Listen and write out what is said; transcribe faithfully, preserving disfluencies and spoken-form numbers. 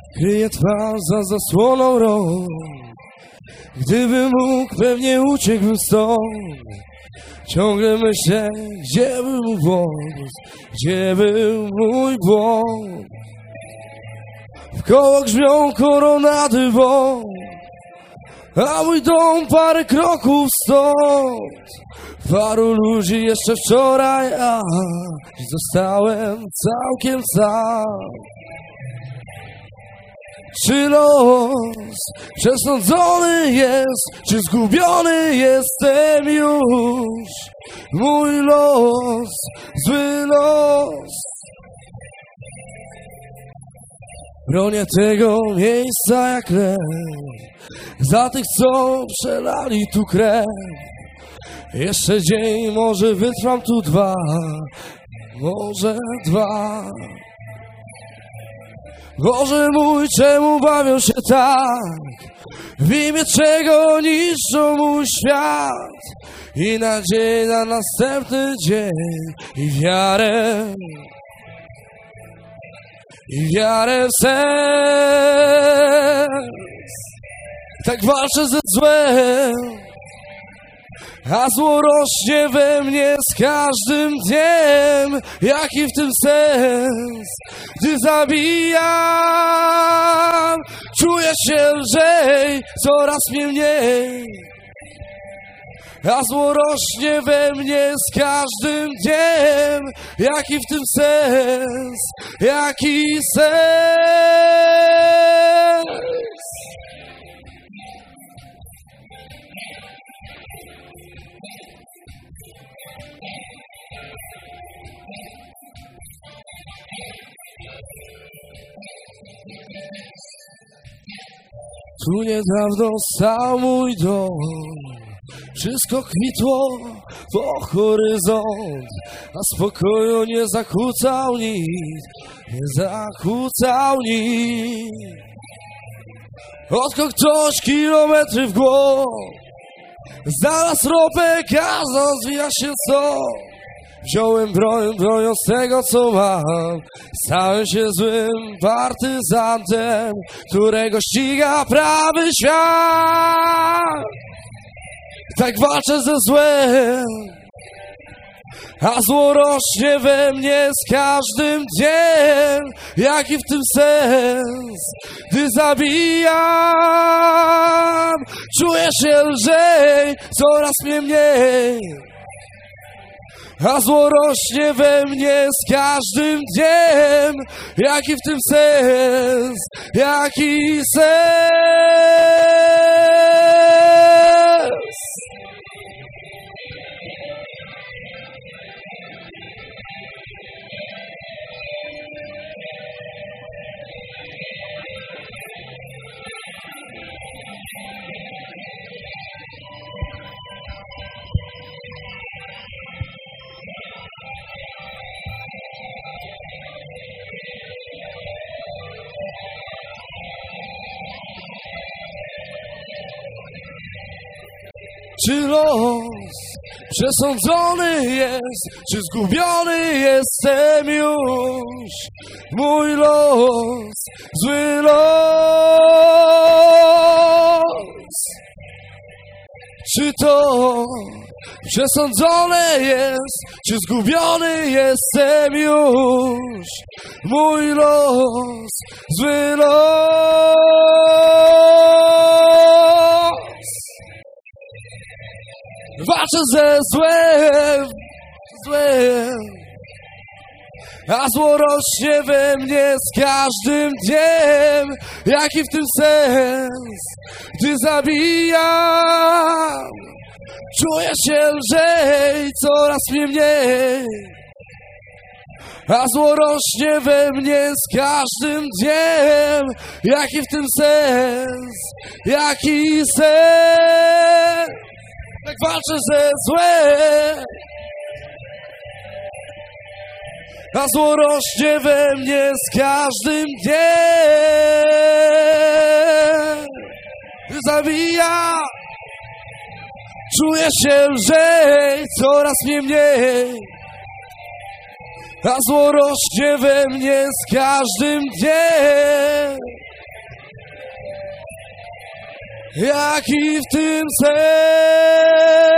Kryje twarz za zasłoną rąk. Gdybym mógł, pewnie uciekłbym stąd. Ciągle myślę, gdzie był mój błąd, gdzie był mój błąd. Wkoło grzmią koronady wąt, a mój dom parę kroków stąd. Paru ludzi jeszcze wczoraj, a zostałem całkiem sam. Czy los przesądzony jest, czy zgubiony jestem już? Mój los, zły los. Bronię tego miejsca jak lew, za tych, co przelali tu krew. Jeszcze dzień, może wytrwam tu dwa, może dwa. Boże mój, czemu bawią się tak? W imię czego niszczą mój świat? I nadzieję na następny dzień, i wiarę, i wiarę w sens. Tak walczę ze złem, a zło rośnie we mnie z każdym dniem. Jaki w tym sens, gdy zabijam? Czuję się lżej, coraz mnie mniej, a zło rośnie we mnie z każdym dniem. Jaki w tym sens, jaki sens? Tu niedawno stał mój dom, wszystko kwitło po horyzont, a spokoju nie zakłócał nic, nie zakłócał nic. Odkąd ktoś kilometry w głąb znalazł ropę, każdy zwija się co. Wziąłem broń, broniąc tego, co mam. Stałem się złym partyzantem, którego ściga prawy świat. Tak walczę ze złem, a zło rośnie we mnie z każdym dniem. Jaki w tym sens, gdy zabijam? Czuję się lżej, coraz mnie mniej, a zło rośnie we mnie z każdym dniem. Jaki w tym sens, jaki sens? Czy los przesądzony jest, czy zgubiony jestem już? Mój los, zły los. Czy to przesądzone jest, czy zgubiony jestem już? Mój los, zły los. Walczę ze złem, złem, a zło rośnie we mnie z każdym dniem. Jaki w tym sens, gdy zabijam? Czuję się lżej, coraz mnie mniej, a zło rośnie we mnie z każdym dniem. Jaki w tym sens, jaki sens? Tak walczę ze złem, a zło rośnie we mnie z każdym dniem. Zabija, czuję się lżej, coraz mnie mniej, a zło rośnie we mnie z każdym dniem. jaki w tym sen.